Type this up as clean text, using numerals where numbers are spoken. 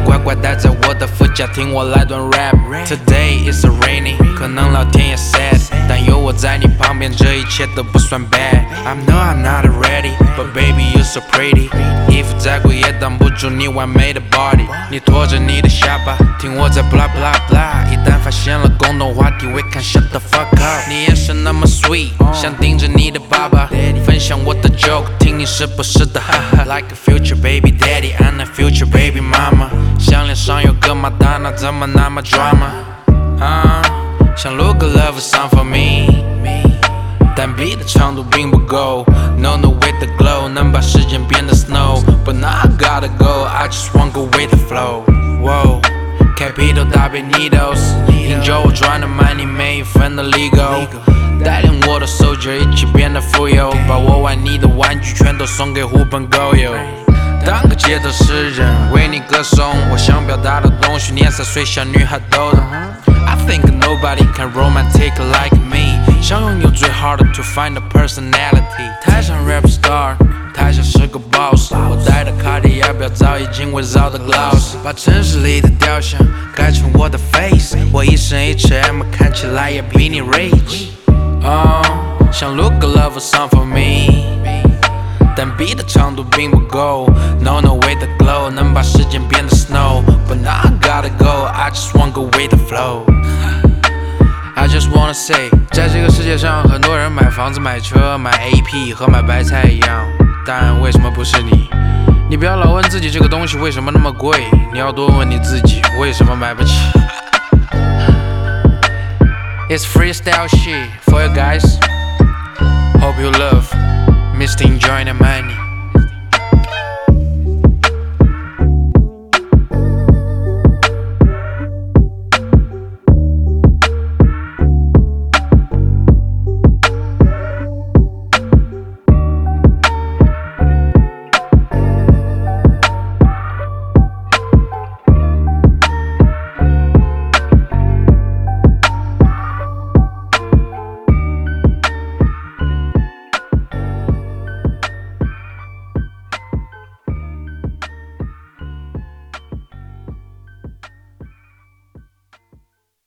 乖乖待在我的副驾，听我来段 rap。Today is a rainy， 可能老天也 sad， 但有我在你旁边，这一切都不算 bad。I know I'm not ready, but baby you're so pretty。衣服再贵也挡不住你完美的 body。你拖着你的下巴，听我在 blah blah blah。一旦发现了共同话题 ，we can shut the fuck up。你眼神那么 sweet， 想盯着你的爸爸，分享我的 joke， 听你是不是的哈哈。Like a future baby daddy and a future baby mama。项链上有个马达，那怎么那么 drama？ 想录个 love song for me， 但 beat 的长度并不够。No no with the glow， 能把时间变得 snow。But now I gotta go， I just wanna go with the flow。Whoa。Capital 大杯 needles， 听着我转的慢，你每一分的 legal， 带领我的 soldier 一起变得富有，把我玩腻的玩具全都送给狐朋狗友。当个街头诗人，为你歌颂我想表达的东西，年3岁小女孩都懂。I think nobody can romantic like me， 想拥有最好的 to find a personality。台上 rap star， 台下是个 boss， 我戴的卡地亚表早已经伪造的 gloss， 把城市里的雕像改成我的 face， 我一身 H&M 看起来也比你 rich。想录个 love song for me， 但 beat 的长度并不够。No no with the glow， 能把时间变得 snow。But now I gotta go， I just wanna go with the flow。I just wanna say， 在这个世界上，很多人买房子、买车、买 AP 和买白菜一样，但为什么不是你？你不要老问自己这个东西为什么那么贵，你要多问你自己为什么买不起。It's freestyle shit for you guys. Hope you love Mr. Enjoying the money.